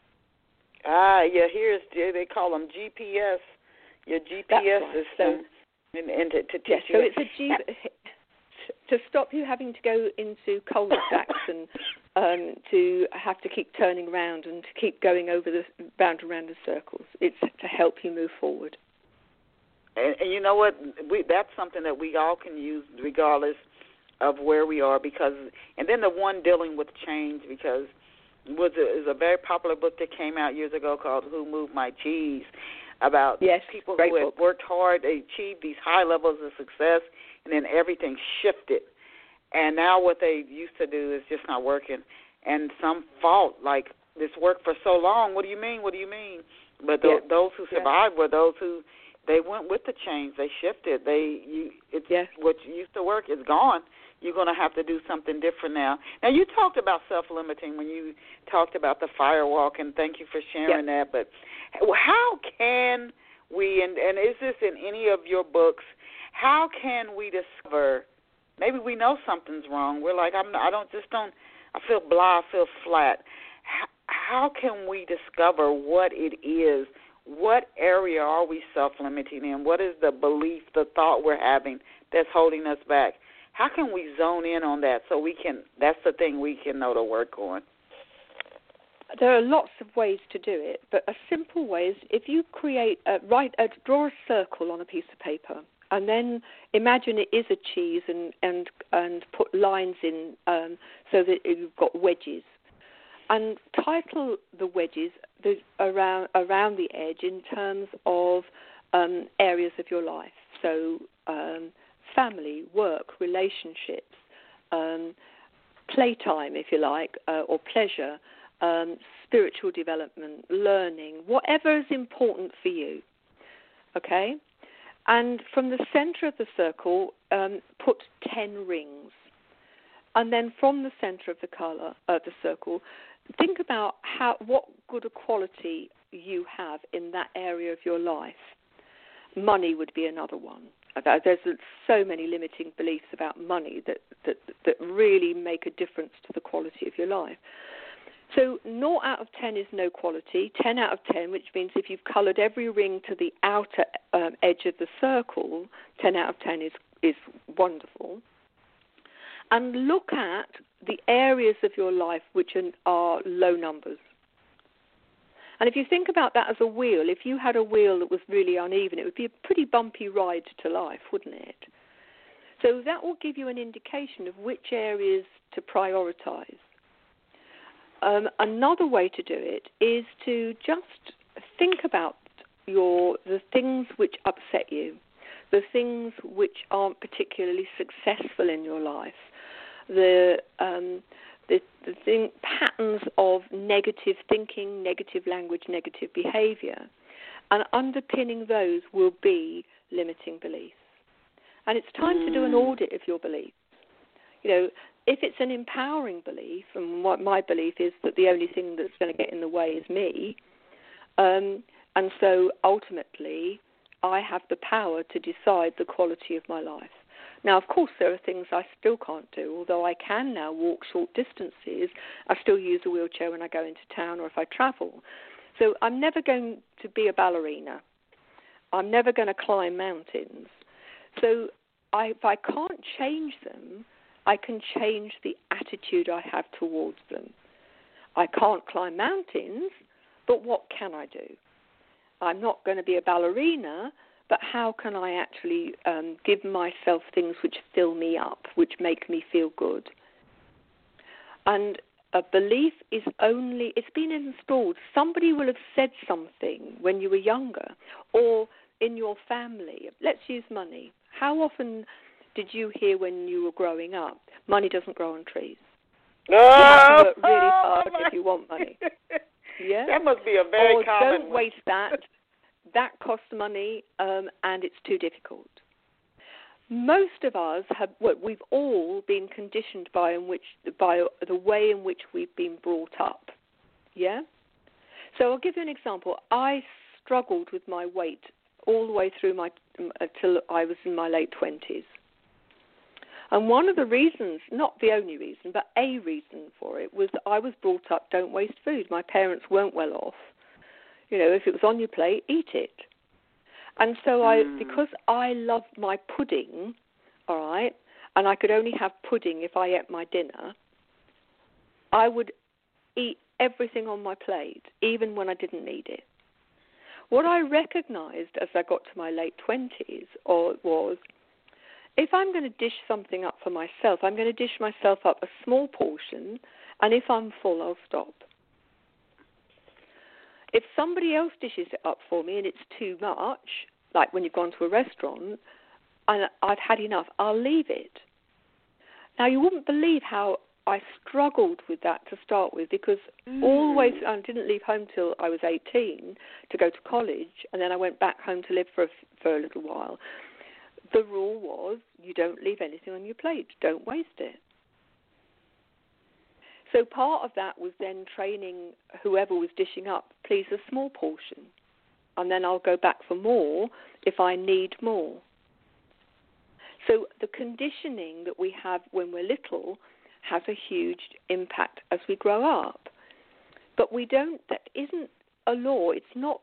They call them GPS, your GPS system, and to teach you. So it's a to stop you having to go into cul-de-sacs and to have to keep turning around and to keep going over round and round in circles. It's to help you move forward. And you know what? That's something that we all can use regardless of where we are. And then the one dealing with change, because is a very popular book that came out years ago called Who Moved My Cheese, about people who had worked hard, they achieved these high levels of success, and then everything shifted. And now what they used to do is just not working. And some fault, like, this worked for so long, what do you mean? But those who survived were those who, they went with the change. They shifted. What used to work is gone. You're going to have to do something different now. Now, you talked about self-limiting when you talked about the firewalk, and thank you for sharing that. But how can we, and is this in any of your books, how can we discover, maybe we know something's wrong. We're like, I feel blah, I feel flat. How can we discover what it is? What area are we self-limiting in? What is the belief, the thought we're having that's holding us back? How can we zone in on that so that's the thing we can know to work on? There are lots of ways to do it, but a simple way is if you draw a circle on a piece of paper and then imagine it is a cheese and put lines in so that you've got wedges. And title the wedges around the edge in terms of areas of your life. So family, work, relationships, playtime, if you like, or pleasure, spiritual development, learning, whatever is important for you. Okay? And from the center of the circle, put 10 rings. And then from the center of the circle, think about what good a quality you have in that area of your life. Money would be another one. There's so many limiting beliefs about money that really make a difference to the quality of your life. So 0 out of 10 is no quality, 10 out of 10, which means if you've coloured every ring to the outer edge of the circle, 10 out of 10 is wonderful. And look at the areas of your life which are low numbers. And if you think about that as a wheel, if you had a wheel that was really uneven, it would be a pretty bumpy ride to life, wouldn't it? So that will give you an indication of which areas to prioritise. Another way to do it is to just think about the things which upset you, the things which aren't particularly successful in your life, the patterns of negative thinking, negative language, negative behaviour, and underpinning those will be limiting beliefs. And it's time to do an audit of your beliefs. You know, if it's an empowering belief, and what my belief is that the only thing that's going to get in the way is me, and so ultimately I have the power to decide the quality of my life. Now, of course, there are things I still can't do. Although I can now walk short distances, I still use a wheelchair when I go into town or if I travel. So I'm never going to be a ballerina. I'm never going to climb mountains. So if I can't change them, I can change the attitude I have towards them. I can't climb mountains, but what can I do? I'm not going to be a ballerina, but how can I actually give myself things which fill me up, which make me feel good? And a belief is it's been installed. Somebody will have said something when you were younger or in your family. Let's use money. How often did you hear when you were growing up, money doesn't grow on trees? You have to work really hard if you want money. Yeah? That must be a very common don't waste that. That costs money, and it's too difficult. Most of us we've all been conditioned by the way in which we've been brought up. Yeah? So I'll give you an example. I struggled with my weight all the way through till I was in my late 20s. And one of the reasons, not the only reason, but a reason for it was that I was brought up, don't waste food. My parents weren't well off. You know, if it was on your plate, eat it. And so because I loved my pudding, all right, and I could only have pudding if I ate my dinner, I would eat everything on my plate, even when I didn't need it. What I recognized as I got to my late 20s was, if I'm going to dish something up for myself, I'm going to dish myself up a small portion, and if I'm full, I'll stop. If somebody else dishes it up for me and it's too much, like when you've gone to a restaurant, and I've had enough, I'll leave it. Now, you wouldn't believe how I struggled with that to start with, because always I didn't leave home till I was 18 to go to college, and then I went back home to live for a little while. The rule was you don't leave anything on your plate. Don't waste it. So part of that was then training whoever was dishing up, please, a small portion, and then I'll go back for more if I need more. So the conditioning that we have when we're little has a huge impact as we grow up. But that isn't a law. It's not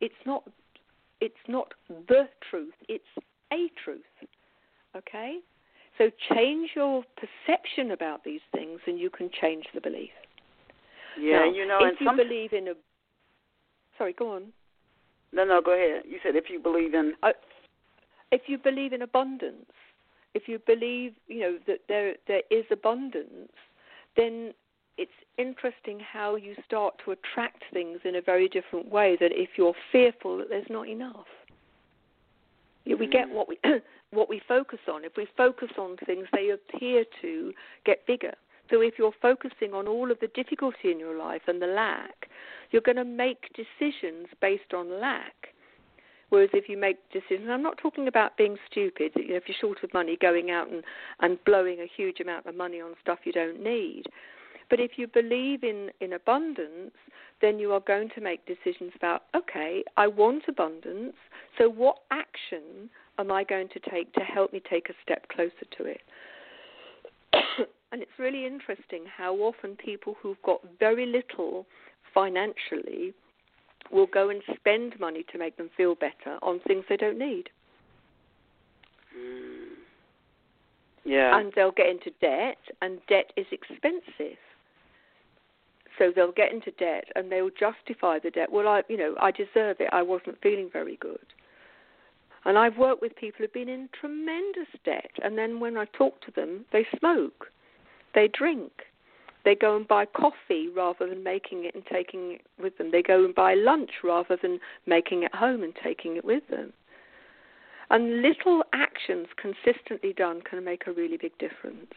the truth. It's a truth. Okay? So change your perception about these things and you can change the belief. Yeah, now, if you believe in Sorry, go on. No, go ahead. You said if you believe in... If you believe in abundance, if you believe, that there is abundance, then it's interesting how you start to attract things in a very different way than if you're fearful that there's not enough. We get what we focus on. If we focus on things, they appear to get bigger. So if you're focusing on all of the difficulty in your life and the lack, you're going to make decisions based on lack. Whereas if you make decisions, I'm not talking about being stupid, if you're short of money, going out and blowing a huge amount of money on stuff you don't need. But if you believe in abundance, then you are going to make decisions about, okay, I want abundance, so what action am I going to take to help me take a step closer to it? And it's really interesting how often people who've got very little financially will go and spend money to make them feel better on things they don't need. Yeah. And they'll get into debt, and debt is expensive. So they'll get into debt, and they'll justify the debt. Well, I deserve it. I wasn't feeling very good. And I've worked with people who've been in tremendous debt, and then when I talk to them, they smoke, they drink, they go and buy coffee rather than making it and taking it with them. They go and buy lunch rather than making it home and taking it with them. And little actions consistently done can make a really big difference.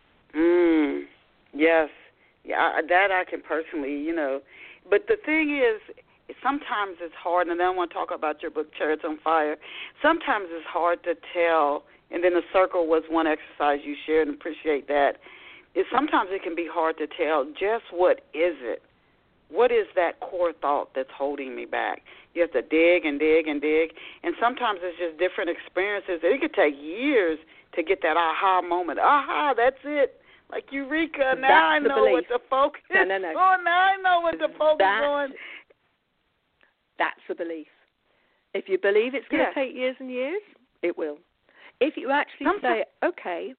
Yes. Yeah, that I can personally, But the thing is, sometimes it's hard, and I don't want to talk about your book, Chariots on Fire. Sometimes it's hard to tell, and then the circle was one exercise you shared, and appreciate that. Sometimes it can be hard to tell just what is it. What is that core thought that's holding me back? You have to dig and dig and dig, and sometimes it's just different experiences. It could take years to get that aha moment. Aha, that's it. Like Eureka, now I know what to focus on. Now I know what to focus on. That's a belief. If you believe it's going to take years and years, it will. If you actually say, okay,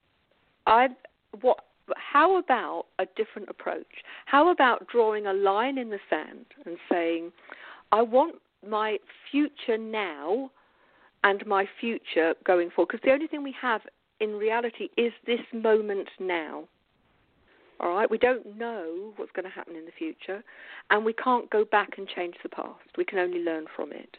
how about a different approach? How about drawing a line in the sand and saying, I want my future now and my future going forward? Because the only thing we have in reality is this moment now. All right? We don't know what's going to happen in the future, and we can't go back and change the past. We can only learn from it.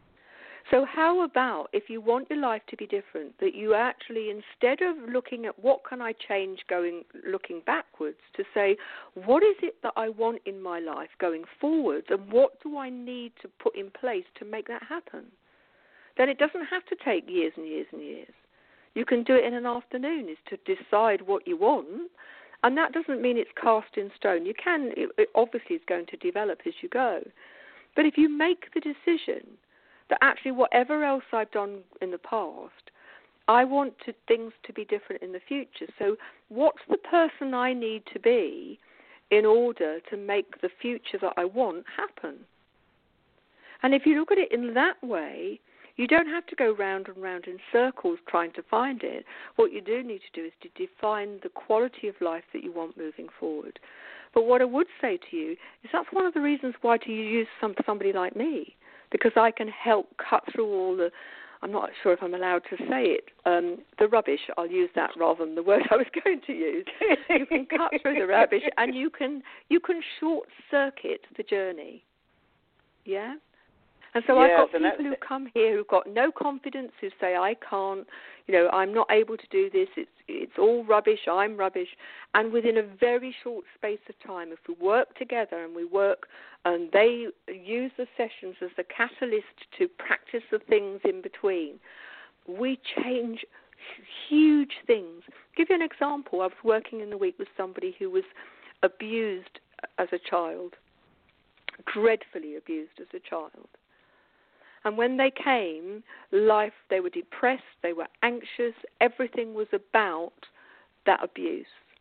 So how about, if you want your life to be different, that you actually, instead of looking at what can I change looking backwards, to say, what is it that I want in my life going forward, and what do I need to put in place to make that happen? Then it doesn't have to take years and years and years. You can do it in an afternoon, is to decide what you want. And that doesn't mean it's cast in stone. You can, it obviously is going to develop as you go. But if you make the decision that actually whatever else I've done in the past, I want things to be different in the future. So what's the person I need to be in order to make the future that I want happen? And if you look at it in that way, you don't have to go round and round in circles trying to find it. What you do need to do is to define the quality of life that you want moving forward. But what I would say to you is that's one of the reasons why do you use somebody like me, because I can help cut through all the, I'm not sure if I'm allowed to say it, the rubbish. I'll use that rather than the word I was going to use. You can cut through the rubbish, and you can short-circuit the journey. Yeah? And so I've got people who come here who've got no confidence, who say, I can't, I'm not able to do this, it's all rubbish, I'm rubbish. And within a very short space of time, if we work together and we work, and they use the sessions as the catalyst to practice the things in between, we change huge things. I'll give you an example. I was working in the week with somebody who was abused as a child, dreadfully abused as a child. And when they came, they were depressed, they were anxious, everything was about that abuse.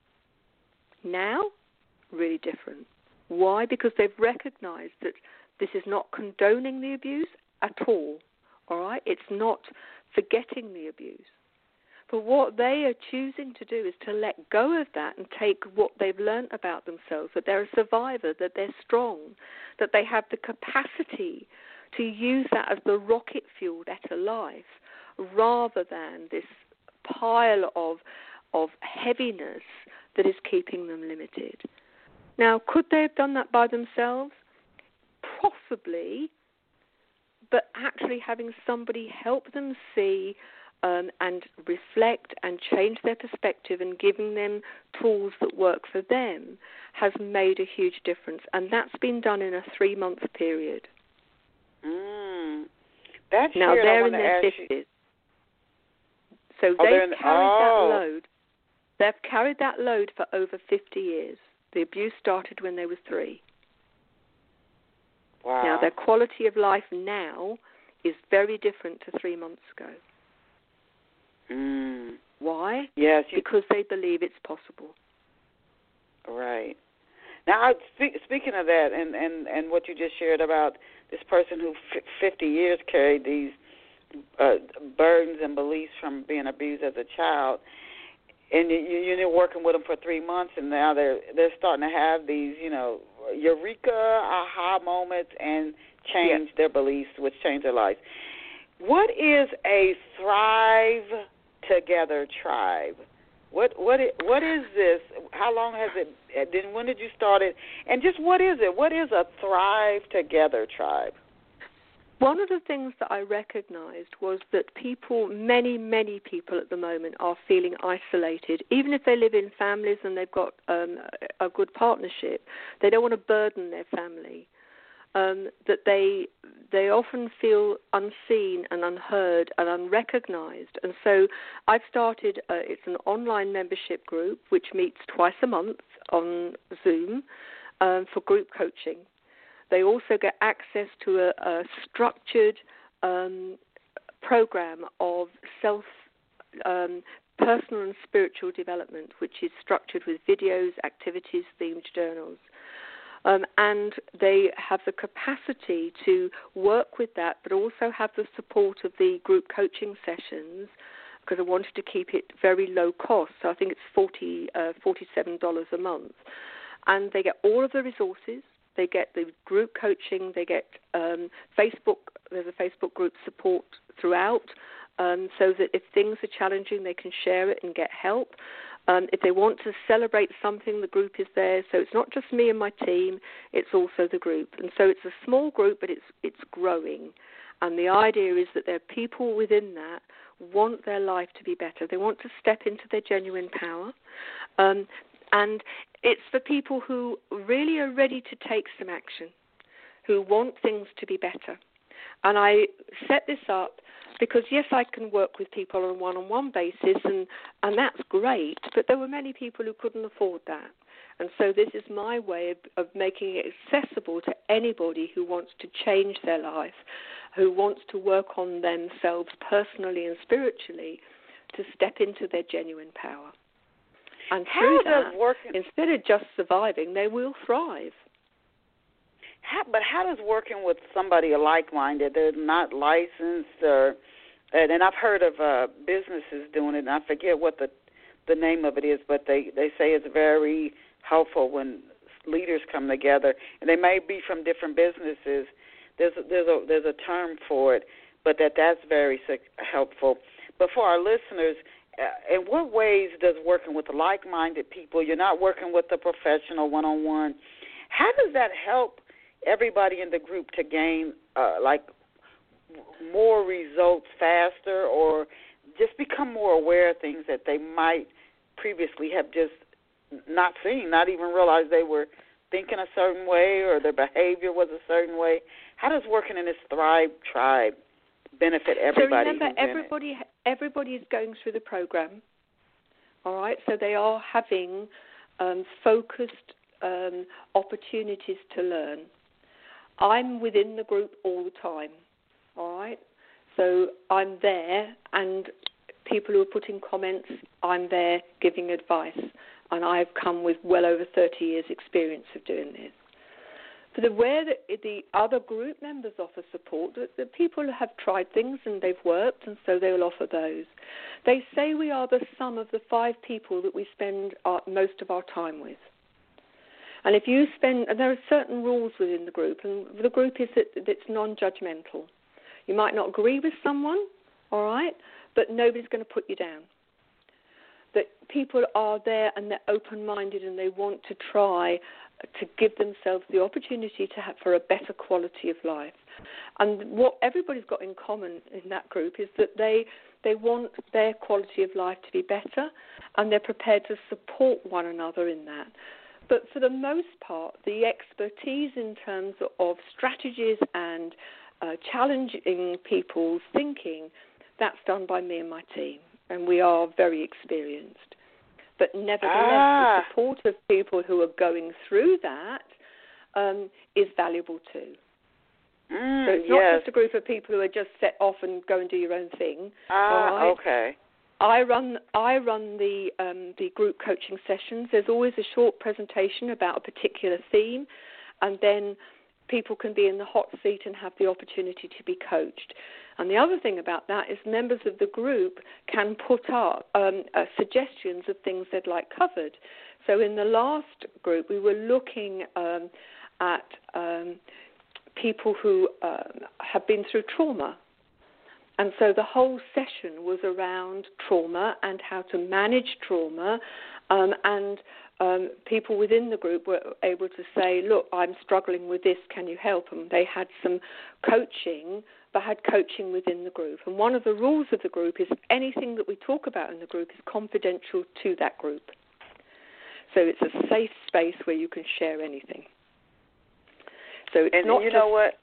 Now, really different. Why? Because they've recognized that this is not condoning the abuse at all, all right? It's not forgetting the abuse. But what they are choosing to do is to let go of that and take what they've learned about themselves, that they're a survivor, that they're strong, that they have the capacity to use that as the rocket fuel to better life, rather than this pile of heaviness that is keeping them limited. Now, could they have done that by themselves? Possibly, but actually having somebody help them see and reflect and change their perspective and giving them tools that work for them has made a huge difference. And that's been done in a 3-month period. That's now weird. they're in their 50s. So they've carried that load. They've carried that load for over 50 years. The abuse started when they were 3. Wow. Now, their quality of life now is very different to 3 months ago. Why? Yes. Because they believe it's possible. Right. Now, speaking of that and what you just shared about this person who 50 years carried these burdens and beliefs from being abused as a child, and you're working with them for 3 months, and now they're starting to have these, eureka, aha moments and change their beliefs, which change their lives. What is a Thrive Together tribe? What is this? How long has it been? When did you start it? And just what is it? What is a Thrive Together tribe? One of the things that I recognized was that people, many, many people at the moment are feeling isolated. Even if they live in families and they've got a good partnership, they don't want to burden their family. That they often feel unseen and unheard and unrecognized. And so I've started, it's an online membership group which meets twice a month on Zoom for group coaching. They also get access to a structured program of personal and spiritual development, which is structured with videos, activities, themed journals. And they have the capacity to work with that, but also have the support of the group coaching sessions, because I wanted to keep it very low cost. So I think it's $47 a month. And they get all of the resources. They get the group coaching. They get Facebook. There's a Facebook group support throughout, so that if things are challenging, they can share it and get help. If they want to celebrate something, the group is there. So it's not just me and my team, it's also the group. And so it's a small group, but it's growing. And the idea is that there are people within that want their life to be better. They want to step into their genuine power. And it's for people who really are ready to take some action, who want things to be better. And I set this up because, yes, I can work with people on a one-on-one basis, and that's great, but there were many people who couldn't afford that. And so this is my way of making it accessible to anybody who wants to change their life, who wants to work on themselves personally and spiritually to step into their genuine power. And through that, instead of just surviving, they will thrive. But how does working with somebody like-minded, they're not licensed, and I've heard of businesses doing it, and I forget what the name of it is, but they say it's very helpful when leaders come together, and they may be from different businesses. There's a term for it, but that's very helpful. But for our listeners, in what ways does working with like-minded people, you're not working with a professional one-on-one, how does that help everybody in the group to gain more results faster, or just become more aware of things that they might previously have just not seen, not even realize they were thinking a certain way or their behavior was a certain way? How does working in this Thrive Tribe benefit everybody? So remember, everybody is going through the program, all right? So they are having focused opportunities to learn. I'm within the group all the time, all right? So I'm there, and people who are putting comments, I'm there giving advice, and I've come with well over 30 years' experience of doing this. But where the other group members offer support, the people have tried things and they've worked, and so they will offer those. They say we are the sum of the 5 people that we spend most of our time with. And if you and there are certain rules within the group, and the group is that it's non-judgmental. You might not agree with someone, all right, but nobody's going to put you down. That people are there and they're open-minded and they want to try to give themselves the opportunity to have for a better quality of life. And what everybody's got in common in that group is that they want their quality of life to be better, and they're prepared to support one another in that. But for the most part, the expertise in terms of strategies and challenging people's thinking, that's done by me and my team, and we are very experienced. But nevertheless, the support of people who are going through that is valuable too. So it's not just a group of people who are just set off and go and do your own thing. Right? Okay. I run the group coaching sessions. There's always a short presentation about a particular theme, and then people can be in the hot seat and have the opportunity to be coached. And the other thing about that is members of the group can put up suggestions of things they'd like covered. So in the last group, we were looking at people who have been through trauma. And so the whole session was around trauma and how to manage trauma, and people within the group were able to say, look, I'm struggling with this, can you help? And they had some coaching, but had coaching within the group. And one of the rules of the group is anything that we talk about in the group is confidential to that group. So it's a safe space where you can share anything. So it's and not you just, know what?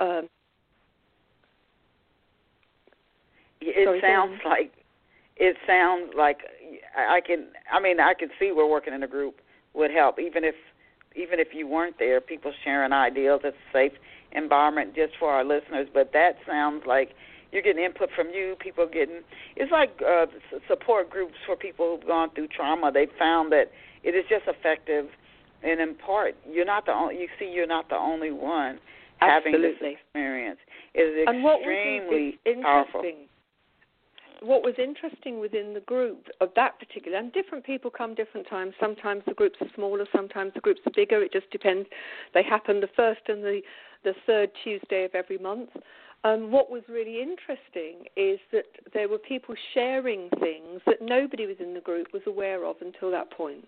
It sounds like I can see where working in a group would help, even if you weren't there. People sharing ideas. It's a safe environment just for our listeners. But that sounds like you're getting input from you. People getting it's like support groups for people who've gone through trauma. They found that it is just effective, and in part, you're not the only one having this experience. It is extremely powerful. What was interesting within the group of that particular, and different people come different times. Sometimes the groups are smaller, sometimes the groups are bigger. It just depends. They happen the first and the third Tuesday of every month. What was really interesting is that there were people sharing things that nobody within the group was aware of until that point.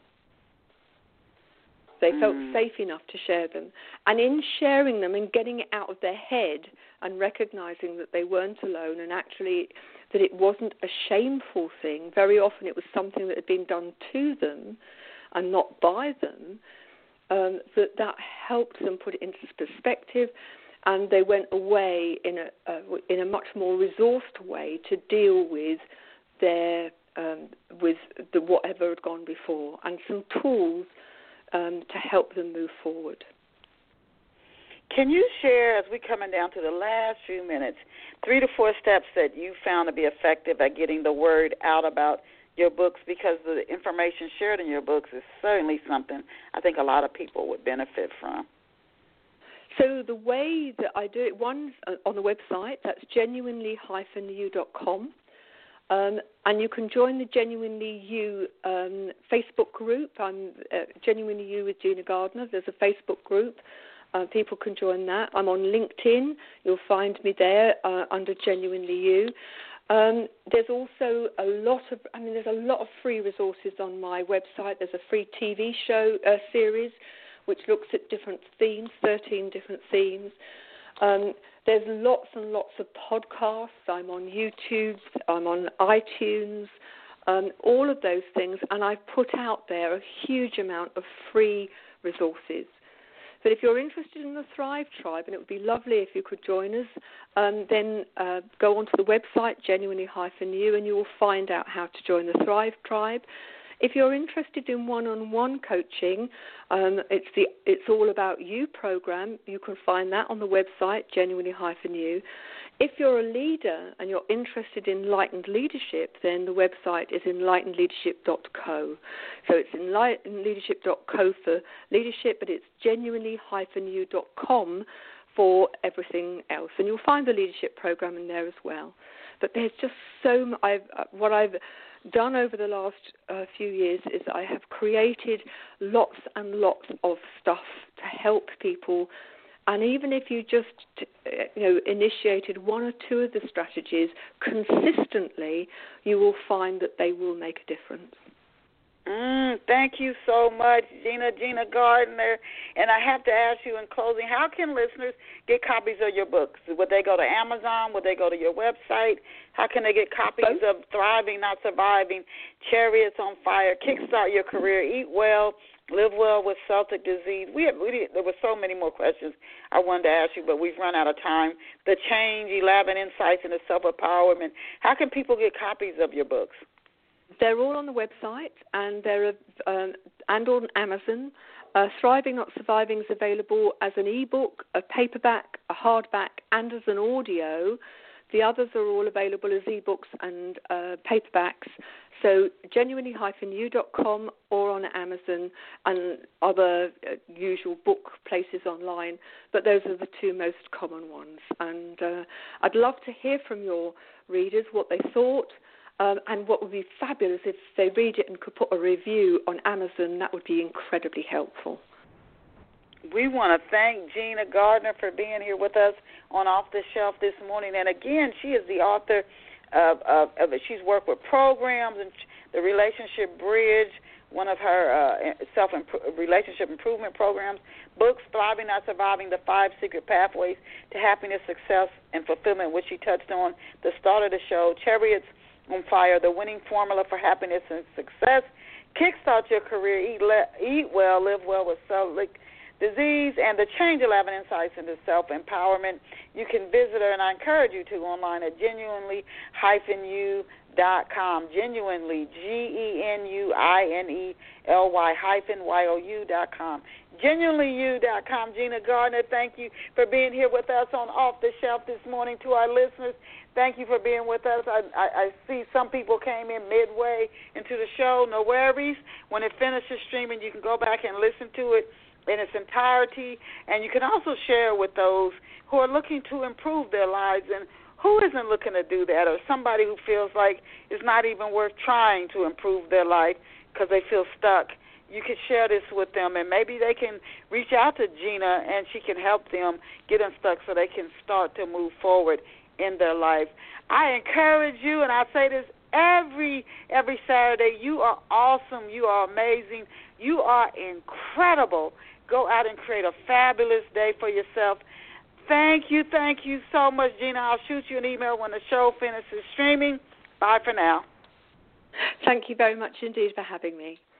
They felt safe enough to share them. And in sharing them and getting it out of their head and recognizing that they weren't alone and actually that it wasn't a shameful thing, very often it was something that had been done to them and not by them, that helped them put it into perspective, and they went away in a much more resourced way to deal with their whatever had gone before, and some tools to help them move forward. Can you share, as we're coming down to the last few minutes, 3 to 4 steps that you found to be effective at getting the word out about your books? Because the information shared in your books is certainly something I think a lot of people would benefit from. So the way that I do it, one's on the website, that's genuinely-you.com. And you can join the Genuinely You Facebook group. I'm Genuinely You with Gina Gardner. There's a Facebook group. People can join that. I'm on LinkedIn. You'll find me there under Genuinely You. There's also a lot of free resources on my website. There's a free TV show series which looks at different themes, 13 different themes. There's lots and lots of podcasts. I'm on YouTube. I'm on iTunes. All of those things. And I've put out there a huge amount of free resources. But if you're interested in the Thrive Tribe, and it would be lovely if you could join us, then go onto the website, Genuinely-You, and you will find out how to join the Thrive Tribe. If you're interested in one-on-one coaching, it's All About You program. You can find that on the website, Genuinely-You. If you're a leader and you're interested in enlightened leadership, then the website is enlightenedleadership.co. So it's enlightenedleadership.co for leadership, but it's genuinely-you.com for everything else. And you'll find the leadership program in there as well. But there's just so much. What I've done over the last few years is I have created lots and lots of stuff to help people. And even if you just, initiated one or two of the strategies consistently, you will find that they will make a difference. Thank you so much, Gina Gardner. And I have to ask you in closing, how can listeners get copies of your books? Would they go to Amazon? Would they go to your website? How can they get copies of Thriving, Not Surviving, Chariots on Fire, Kickstart Your Career, Eat Well, Live Well with Celiac Disease? There were so many more questions I wanted to ask you, but we've run out of time. The Change, 11 Insights into Self-Empowerment. How can people get copies of your books? They're all on the website, and they're and on Amazon. Thriving Not Surviving is available as an ebook, a paperback, a hardback, and as an audio. The others are all available as ebooks and paperbacks. So genuinely-you.com or on Amazon and other usual book places online. But those are the two most common ones. And I'd love to hear from your readers what they thought. And what would be fabulous if they read it and could put a review on Amazon. That would be incredibly helpful. We want to thank Gina Gardner for being here with us on Off the Shelf this morning. And again, she is the author of she's worked with programs and the Relationship Bridge, one of her relationship improvement programs, books, Thriving, Not Surviving, The 5 Secret Pathways to Happiness, Success, and Fulfillment, which she touched on the start of the show, Chariots on Fire, The Winning Formula for Happiness and Success, Kickstart Your Career, Eat Well, Live Well with Celiac Disease, and The Change, 11 Insights into Self-Empowerment. You can visit her, and I encourage you to, online at genuinely-you.com, genuinely, genuinely-you.com, genuinelyu.com. Gina Gardner, thank you for being here with us on Off the Shelf this morning. To our listeners, thank you for being with us. I see some people came in midway into the show. No worries. When it finishes streaming, you can go back and listen to it in its entirety, and you can also share with those who are looking to improve their lives and who isn't looking to do that, or somebody who feels like it's not even worth trying to improve their life because they feel stuck. You can share this with them, and maybe they can reach out to Gina, and she can help them get unstuck so they can start to move forward in their life. I encourage you, and I say this every Saturday, you are awesome, you are amazing, you are incredible. Go out and create a fabulous day for yourself. Thank you so much, Gina. I'll shoot you an email when the show finishes streaming. Bye for now. Thank you very much indeed for having me.